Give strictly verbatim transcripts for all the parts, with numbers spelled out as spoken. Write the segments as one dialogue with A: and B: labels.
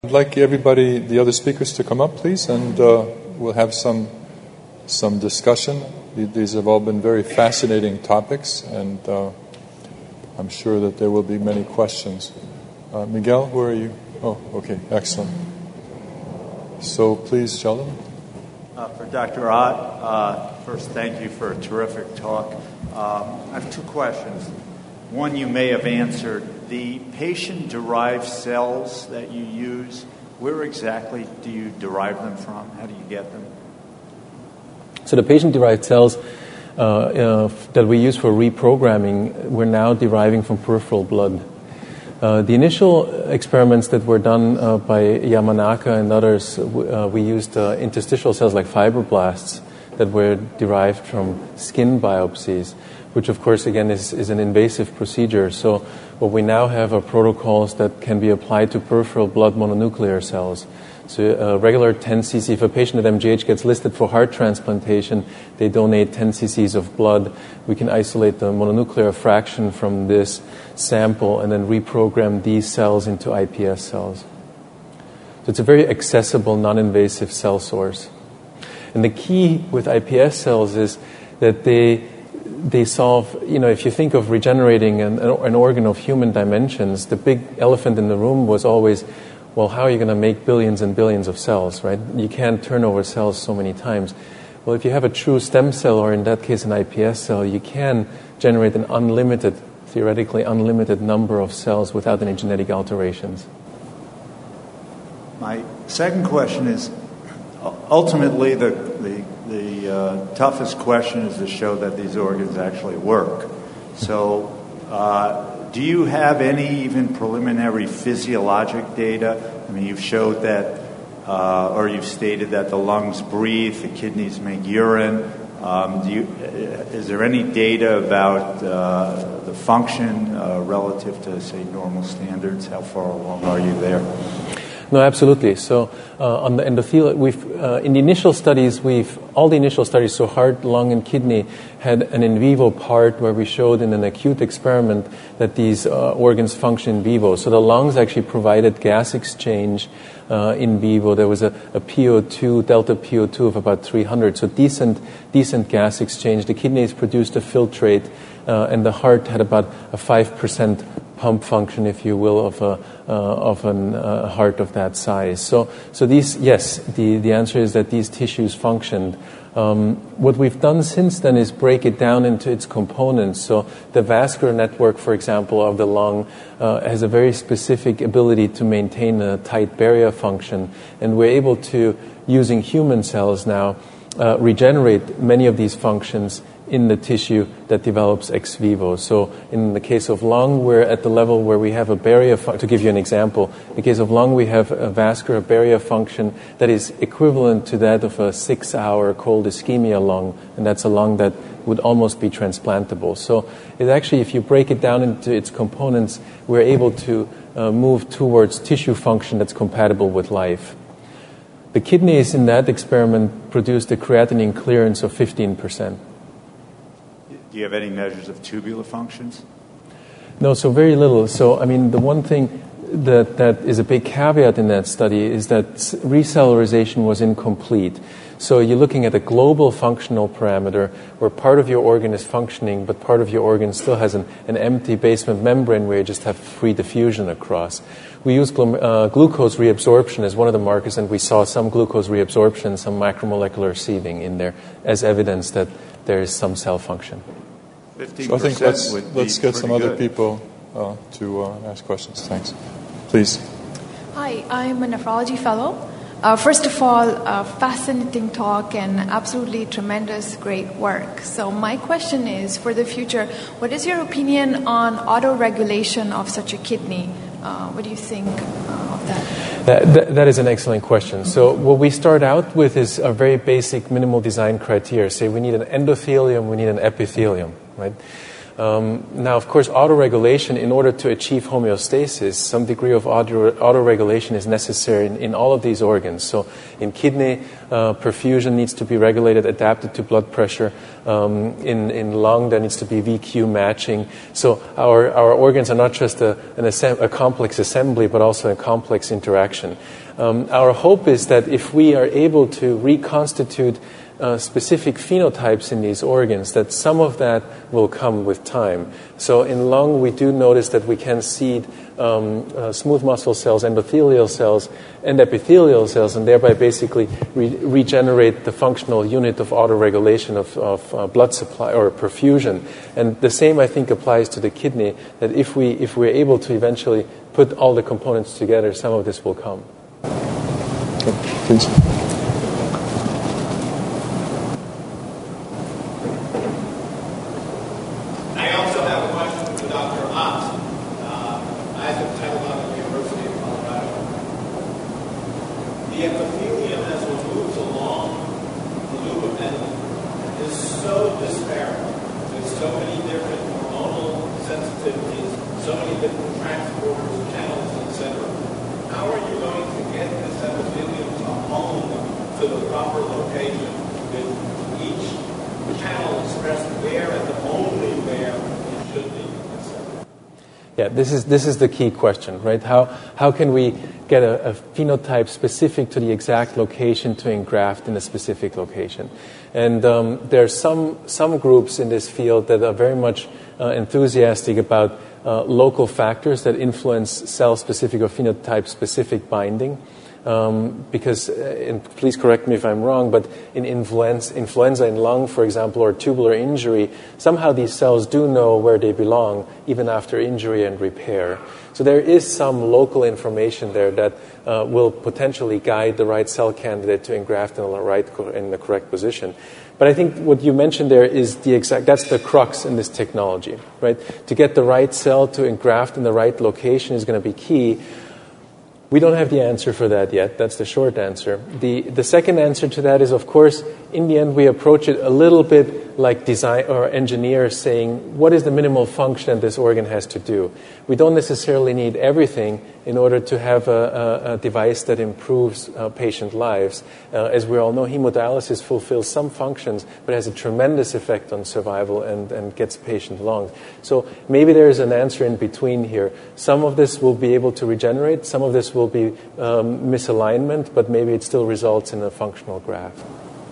A: I'd like everybody, the other speakers, to come up, please, and uh, we'll have some some discussion. These have all been very fascinating topics, and uh, I'm sure that there will be many questions. Uh, Miguel, where are you? Oh, okay, excellent. So please, Sheldon.
B: Uh, for Doctor Ott, uh, first, thank you for a terrific talk. Um, I have two questions. One you may have answered. The patient-derived cells that you use, where exactly do you derive them from? How do you get them?
C: So the patient-derived cells uh, uh, that we use for reprogramming, we're now deriving from peripheral blood. Uh, the initial experiments that were done uh, by Yamanaka and others, uh, we used uh, interstitial cells like fibroblasts that were derived from skin biopsies, which of course again is, is an invasive procedure. So what we now have are protocols that can be applied to peripheral blood mononuclear cells. So a regular ten c c, if a patient at M G H gets listed for heart transplantation, they donate ten c c's of blood. We can isolate the mononuclear fraction from this sample and then reprogram these cells into I P S cells. So it's a very accessible, non-invasive cell source. And the key with I P S cells is that they they solve, you know, if you think of regenerating an, an organ of human dimensions, the big elephant in the room was always, well, how are you going to make billions and billions of cells, right? You can't turn over cells so many times. Well, if you have a true stem cell, or in that case an I P S cell, you can generate an unlimited, theoretically unlimited number of cells without any genetic alterations.
B: My second question is, ultimately the, the, the uh, toughest question is to show that these organs actually work. So uh, do you have any even preliminary physiologic data? I mean, you've showed that, uh, or you've stated that the lungs breathe, the kidneys make urine. Um, do you, is there any data about uh, the function uh, relative to, say, normal standards? How far along are you there?
C: No, absolutely. So uh, on the endothelium, we've uh, in the initial studies, we've all the initial studies, so heart, lung, and kidney, had an in vivo part where we showed in an acute experiment that these uh, organs function in vivo. So the lungs actually provided gas exchange uh, in vivo. There was a, a P O two, delta P O two of about three hundred, so decent, decent gas exchange. The kidneys produced a filtrate, uh, and the heart had about a five percent pump function, if you will, of a uh, of a uh, heart of that size. So, so these, yes, the, the answer is that these tissues functioned. Um, what we've done since then is break it down into its components. So the vascular network, for example, of the lung uh, has a very specific ability to maintain a tight barrier function, and we're able to, using human cells now, uh, regenerate many of these functions in the tissue that develops ex vivo. So in the case of lung, we're at the level where we have a barrier, fu- to give you an example, in the case of lung, we have a vascular barrier function that is equivalent to that of a six-hour cold ischemia lung, and that's a lung that would almost be transplantable. So it actually, if you break it down into its components, we're able to uh, move towards tissue function that's compatible with life. The kidneys in that experiment produced a creatinine clearance of fifteen percent.
B: Do you have any measures of tubular functions?
C: No, so very little. So, I mean, the one thing that, that is a big caveat in that study is that recellularization was incomplete. So you're looking at a global functional parameter where part of your organ is functioning, but part of your organ still has an, an empty basement membrane where you just have free diffusion across. We use glu- uh, glucose reabsorption as one of the markers, and we saw some glucose reabsorption, some macromolecular sieving in there as evidence that there is some cell function.
A: So I think let's, let's get some other good. people uh, to uh, ask questions. Thanks. Please.
D: Hi, I'm a nephrology fellow. Uh, first of all, uh, fascinating talk and absolutely tremendous, great work. So my question is, for the future, what is your opinion on auto-regulation of such a kidney? Uh, what do you think uh, of that?
C: That, that? That is an excellent question. So what we start out with is a very basic minimal design criteria. Say we need an endothelium, we need an epithelium, right? Um, now, of course, autoregulation, in order to achieve homeostasis, some degree of auto, autoregulation is necessary in, in all of these organs. So in kidney, uh, perfusion needs to be regulated, adapted to blood pressure. Um, in, in lung, there needs to be V Q matching. So our, our organs are not just a, an assemb- a complex assembly, but also a complex interaction. Um, our hope is that if we are able to reconstitute Uh, specific phenotypes in these organs, that some of that will come with time. So in lung, we do notice that we can seed um, uh, smooth muscle cells, endothelial cells, and epithelial cells, and thereby basically re- regenerate the functional unit of autoregulation of, of uh, blood supply or perfusion. And the same, I think, applies to the kidney, that if, we, if we're able to eventually put all the components together, some of this will come.
A: Okay, please. Yeah, this is this is the key question, right? How how can we get a, a phenotype specific to the exact location to engraft in a specific location? And um, there are some some groups in this field that are very much uh, enthusiastic about uh, local factors that influence cell-specific or phenotype-specific binding. Um, because, uh, and please correct me if I'm wrong, but in influenza, influenza in lung, for example, or tubular injury, somehow these cells do know where they belong, even after injury and repair. So there is some local information there that uh, will potentially guide the right cell candidate to engraft in the right, in the correct position. But I think what you mentioned there is the exact, that's the crux in this technology, right? To get the right cell to engraft in the right location is going to be key. We don't have the answer for that yet. That's the short answer. The the second answer to that is, of course, in the end, we approach it a little bit like design or engineers saying, what is the minimal function this organ has to do? We don't necessarily need everything in order to have a, a, a device that improves uh, patient lives. Uh, as we all know, hemodialysis fulfills some functions, but has a tremendous effect on survival and, and gets patient long. So maybe there is an answer in between here. Some of this will be able to regenerate, some of this will be um, misalignment, but maybe it still results in a functional graft.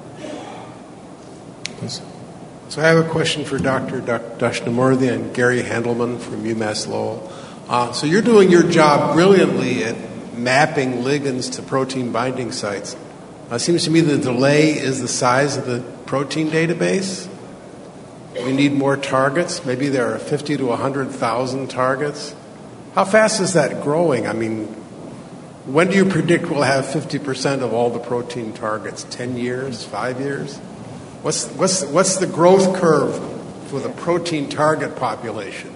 A: Please.
E: So I have a question for Doctor Dashnamurthy and Gary Handelman from UMass Lowell. Uh, so you're doing your job brilliantly at mapping ligands to protein binding sites. Uh, it seems to me the delay is the size of the protein database. We need more targets. Maybe there are fifty to one hundred thousand targets. How fast is that growing? I mean, when do you predict we'll have fifty percent of all the protein targets? Ten years? Five years? What's, what's, what's the growth curve for the protein target population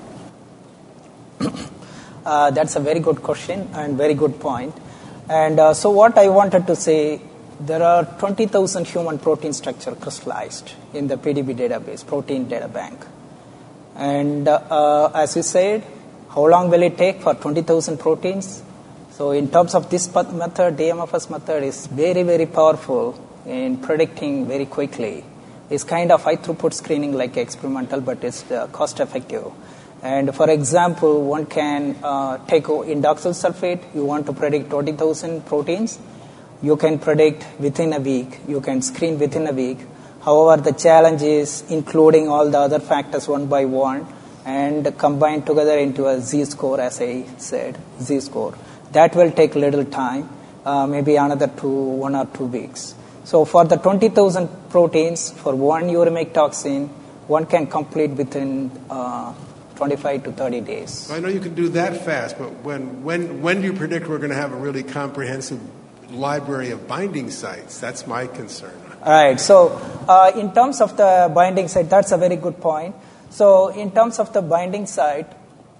E: now?
F: Uh, that's a very good question and very good point. And uh, so what I wanted to say, there are twenty thousand human protein structure crystallized in the P D B database, protein data bank. And uh, uh, as you said, how long will it take for twenty thousand proteins? So in terms of this method, D M F S method is very, very powerful in predicting very quickly. It's kind of high throughput screening like experimental, but it's uh, cost effective. And for example, one can uh, take indoxyl sulfate. You want to predict twenty thousand proteins. You can predict within a week. You can screen within a week. However, the challenge is including all the other factors one by one and combine together into a Z-score, as I said, Z-score. That will take little time, uh, maybe another two, one or two weeks. So for the twenty thousand proteins, for one uremic toxin, one can complete within uh, twenty-five to thirty days.
E: I know you can do that fast, but when, when, when do you predict we're going to have a really comprehensive library of binding sites? That's my concern.
F: All right. So uh, in terms of the binding site, that's a very good point. So in terms of the binding site,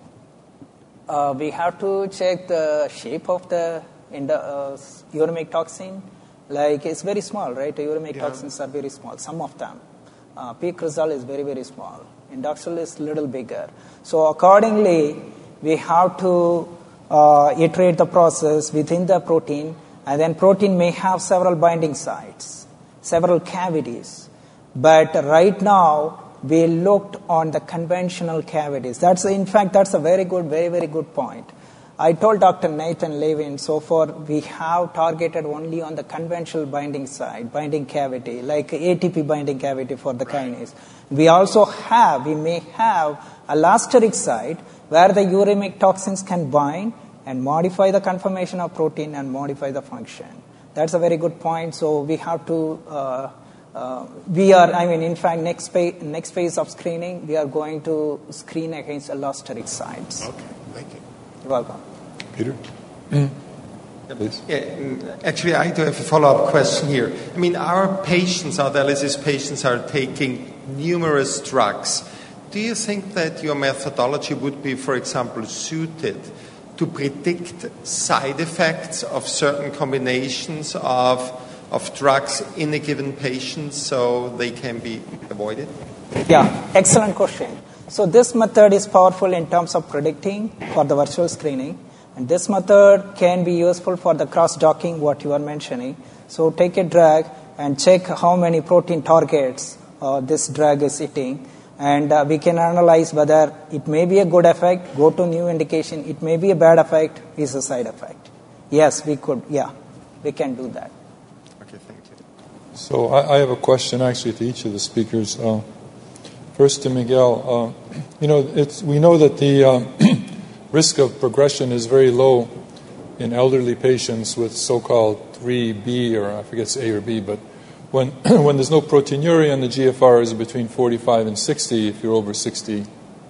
F: uh, we have to check the shape of the, in the uh, uremic toxin. Like, it's very small, right? The uremic yeah. toxins are very small, some of them. Uh, peak result is very, very small. Indoxil is a little bigger. So accordingly, we have to uh, iterate the process within the protein, and then protein may have several binding sites, several cavities. But right now, we looked on the conventional cavities. That's in fact, that's a very good, very, very good point. I told Doctor Nathan Levin, so far we have targeted only on the conventional binding site, binding cavity, like A T P binding cavity for the kinase. We also have, we may have a allosteric site where the uremic toxins can bind and modify the conformation of protein and modify the function. That's a very good point. So we have to, uh, uh, we are, I mean, in fact, next phase, next phase of screening, we are going to screen against allosteric sites.
E: Okay, thank you.
F: You're welcome.
A: Peter? Mm. Please.
G: Yeah, actually, I do have a follow-up question here. I mean, our patients, our dialysis patients, are taking numerous drugs. Do you think that your methodology would be, for example, suited to predict side effects of certain combinations of, of drugs in a given patient so they can be avoided?
F: Yeah, excellent question. So this method is powerful in terms of predicting for the virtual screening. And this method can be useful for the cross-docking, what you are mentioning. So take a drug and check how many protein targets uh, this drug is hitting. And uh, we can analyze whether it may be a good effect, go to new indication. It may be a bad effect, is a side effect. Yes, we could, yeah, we can do that.
G: Okay, thank you.
A: So I, I have a question actually to each of the speakers. Uh, first to Miguel. Uh, you know, it's, we know that the uh, risk of progression is very low in elderly patients with so-called three B, or I forget it's A or B, but when when there's no proteinuria and the G F R is between forty-five and sixty, if you're over sixty,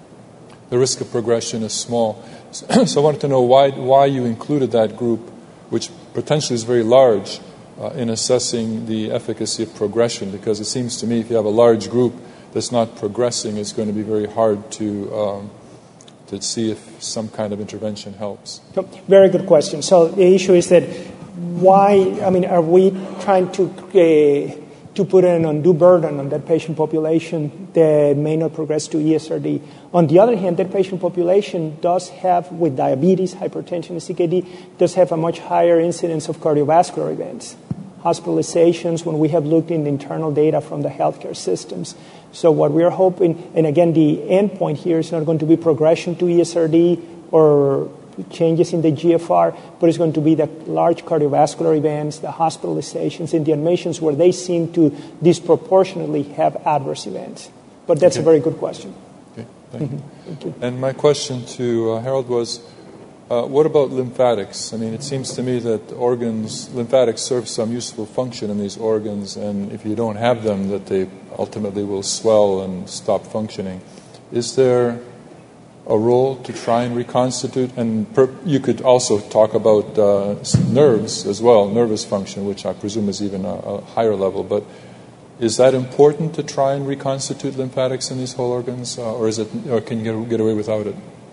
A: the risk of progression is small. So, so I wanted to know why why you included that group, which potentially is very large, uh, in assessing the efficacy of progression, because it seems to me if you have a large group that's not progressing, it's going to be very hard to um, to see if some kind of intervention helps.
H: Very good question. So the issue is that why, I mean, are we trying to uh, to put an undue burden on that patient population that may not progress to E S R D? On the other hand, that patient population does have, with diabetes, hypertension, and C K D, does have a much higher incidence of cardiovascular events, hospitalizations, when we have looked in the internal data from the healthcare systems. So what we're hoping, and again, the endpoint here is not going to be progression to E S R D or changes in the G F R, but it's going to be the large cardiovascular events, the hospitalizations, and the admissions where they seem to disproportionately have adverse events. But that's okay. A very good question.
A: Okay, thank you. Mm-hmm. Thank you. And my question to uh, Harold was, uh, what about lymphatics? I mean, it seems to me that organs, lymphatics serve some useful function in these organs, and if you don't have them, that they ultimately will swell and stop functioning. Is there a role to try and reconstitute? And per, you could also talk about uh, nerves as well, nervous function, which I presume is even a, a higher level. But is that important to try and reconstitute lymphatics in these whole organs, uh, or is it, or can you get, get away without it?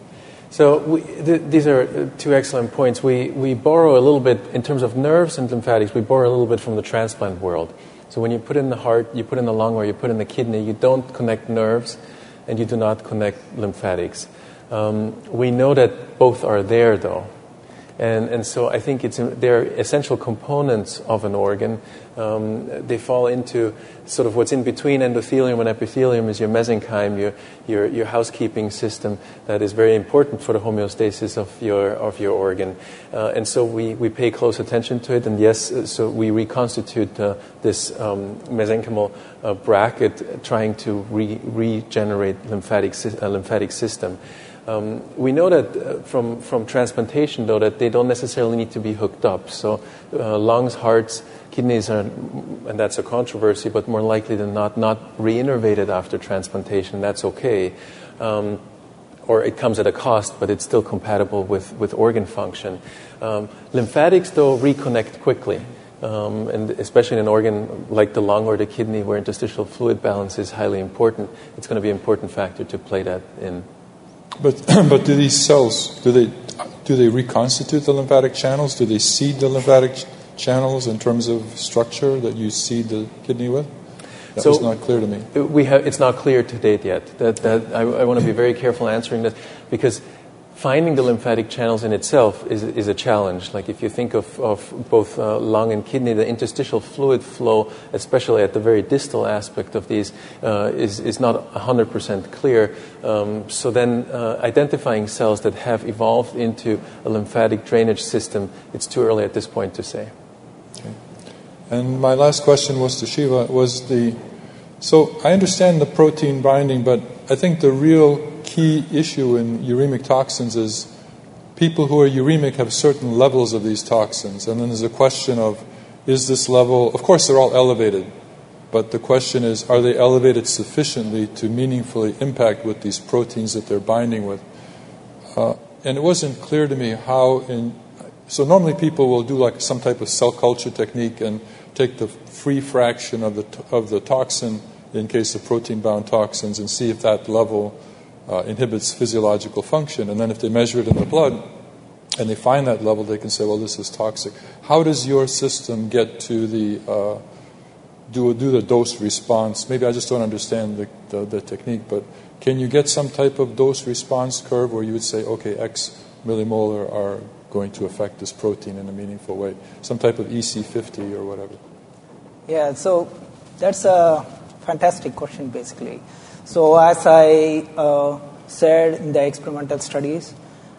C: So we, th- these are two excellent points. We we borrow a little bit in terms of nerves and lymphatics. We borrow a little bit from the transplant world. So when you put in the heart, you put in the lung, or you put in the kidney, you don't connect nerves, and you do not connect lymphatics. Um, we know that both are there, though, and and so I think it's they're essential components of an organ. Um, they fall into sort of what's in between endothelium and epithelium is your mesenchyme, your your your housekeeping system that is very important for the homeostasis of your of your organ, uh, and so we, we pay close attention to it. And yes, so we reconstitute uh, this um, mesenchymal uh, bracket, trying to re- regenerate lymphatic uh, lymphatic system. Um, we know that uh, from, from transplantation, though, that they don't necessarily need to be hooked up. So uh, lungs, hearts, kidneys are, and that's a controversy, but more likely than not, not reinnervated after transplantation. That's okay. Um, or it comes at a cost, but it's still compatible with, with organ function. Um, lymphatics, though, reconnect quickly. Um, and especially in an organ like the lung or the kidney, where interstitial fluid balance is highly important, it's going to be an important factor to play that in.
A: But but do these cells, do they do they reconstitute the lymphatic channels? Do they seed the lymphatic ch- channels in terms of structure that you seed the kidney with? That
C: so
A: was not clear to me.
C: We have, it's not clear to date yet. That, that I, I want to be very careful answering this, because finding the lymphatic channels in itself is, is a challenge. Like if you think of, of both uh, lung and kidney, the interstitial fluid flow, especially at the very distal aspect of these, uh, is, is not one hundred percent clear. Um, so then uh, identifying cells that have evolved into a lymphatic drainage system, it's too early at this point to say.
A: Okay. And my last question was to Shiva, was the, so I understand the protein binding, but I think the real key issue in uremic toxins is people who are uremic have certain levels of these toxins, and then there's a question of, is this level, of course they're all elevated, but the question is, are they elevated sufficiently to meaningfully impact with these proteins that they're binding with? Uh, and it wasn't clear to me how in, so normally people will do like some type of cell culture technique and take the free fraction of the of the toxin in case of protein-bound toxins and see if that level Uh, inhibits physiological function, and then if they measure it in the blood and they find that level, they can say, well, this is toxic. How does your system get to the uh, do do the dose response? Maybe I just don't understand the, the, the technique, but can you get some type of dose response curve where you would say, okay, X millimolar are going to affect this protein in a meaningful way? Some type of E C fifty or whatever.
F: Yeah, so that's a fantastic question, basically. So as I uh, said in the experimental studies,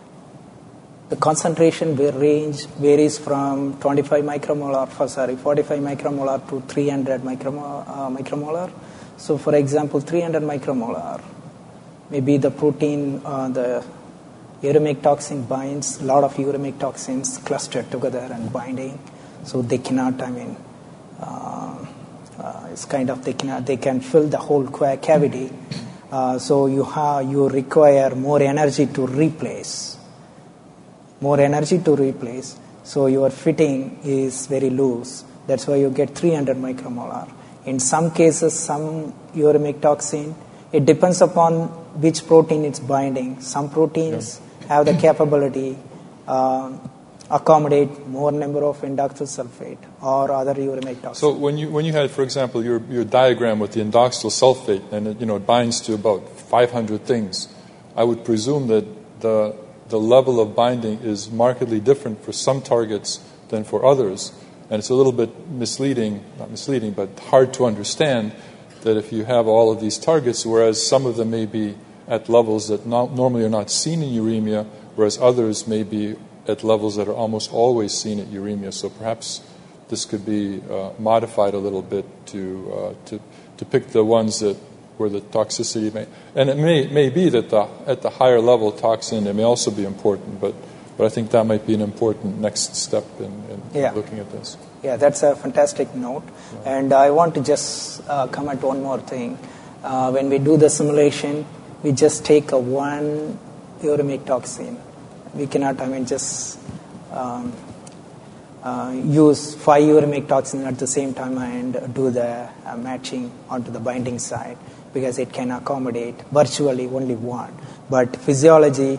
F: the concentration range varies from twenty-five micromolar, for, sorry, forty-five micromolar to three hundred micromolar, uh, micromolar. So for example, three hundred micromolar, maybe the protein, uh, the uremic toxin binds, a lot of uremic toxins clustered together and binding, so they cannot, I mean, uh, Uh, it's kind of they can they can fill the whole cavity, uh, so you have you require more energy to replace, more energy to replace. So your fitting is very loose. That's why you get three hundred micromolar. In some cases, some uremic toxin, it depends upon which protein it's binding. Some proteins yeah. have the capability. Uh, accommodate more number of indoxyl sulfate or other uremic toxins.
A: So when you when you had, for example, your your diagram with the indoxyl sulfate, and it, you know it binds to about five hundred things, I would presume that the the level of binding is markedly different for some targets than for others, and it's a little bit misleading, not misleading, but hard to understand that if you have all of these targets, whereas some of them may be at levels that not, normally are not seen in uremia, whereas others may be at levels that are almost always seen at uremia. So perhaps this could be uh, modified a little bit to uh, to to pick the ones that where the toxicity may, and it may may be that the at the higher level toxin it may also be important, but but I think that might be an important next step in, in
F: yeah.
A: looking at this.
F: Yeah, that's a fantastic note. Yeah. And I want to just uh, comment one more thing. Uh, when we do the simulation, we just take a one uremic toxin. We cannot, I mean, just um, uh, use five uremic toxins at the same time and do the uh, matching onto the binding side, because it can accommodate virtually only one. But physiology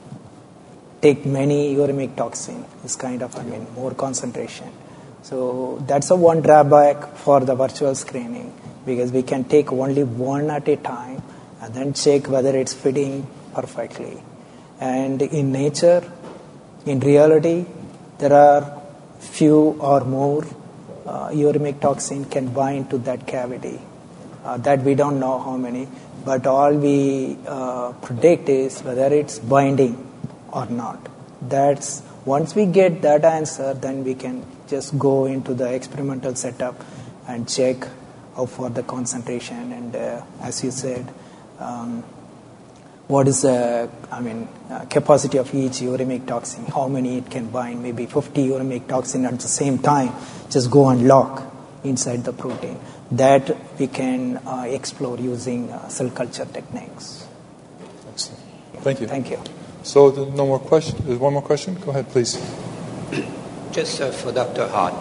F: take many uremic toxin. It's kind of, I mean, more concentration. So that's a one drawback for the virtual screening, because we can take only one at a time and then check whether it's fitting perfectly. And in nature, in reality, there are few or more uh, uremic toxin can bind to that cavity. Uh, that we don't know how many, but all we uh, predict is whether it's binding or not. That's once we get that answer, then we can just go into the experimental setup and check how far the concentration and, uh, as you said, um, what is the, I mean, uh, capacity of each uremic toxin, how many it can bind, maybe fifty uremic toxin at the same time, just go and lock inside the protein. That we can uh, explore using uh, cell culture techniques.
A: Excellent. Thank you.
F: Thank you.
A: So no more question. There's one more question? Go ahead, please.
I: Just uh, for Doctor Hart.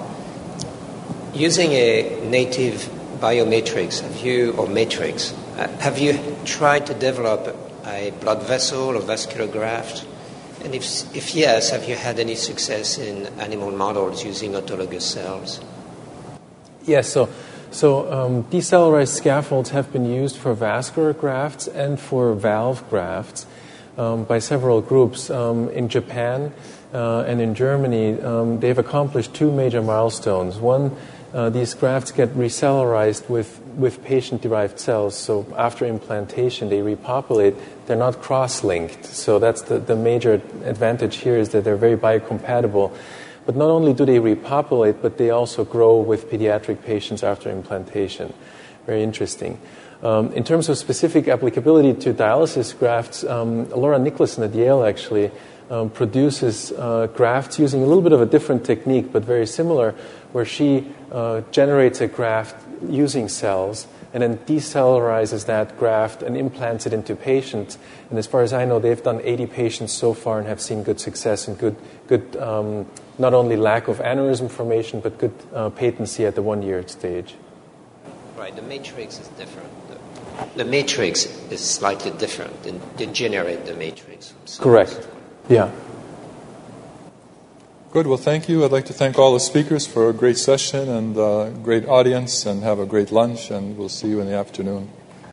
I: Using a native biomatrix, have you, or matrix, uh, have you tried to develop a blood vessel or vascular graft? And if, if yes, have you had any success in animal models using autologous cells?
C: Yes, so So um, decellularized scaffolds have been used for vascular grafts and for valve grafts um, by several groups. Um, in Japan uh, and in Germany, um, they've accomplished two major milestones. One, uh, these grafts get recellularized with, with patient-derived cells, so after implantation they repopulate. They're not cross-linked, so that's the, the major advantage here, is that they're very biocompatible. But not only do they repopulate, but they also grow with pediatric patients after implantation. Very interesting. Um, in terms of specific applicability to dialysis grafts, um, Laura Nicholson at Yale actually um, produces uh, grafts using a little bit of a different technique, but very similar, where she uh, generates a graft using cells and then decellularizes that graft and implants it into patients. And as far as I know, they've done eighty patients so far and have seen good success and good, good um, not only lack of aneurysm formation, but good uh, patency at the one-year stage.
I: Right, the matrix is different. The, the matrix is slightly different. They, they generate the matrix. So
C: correct. Yeah.
A: Good. Well, thank you. I'd like to thank all the speakers for a great session and a great audience, and have a great lunch, and we'll see you in the afternoon.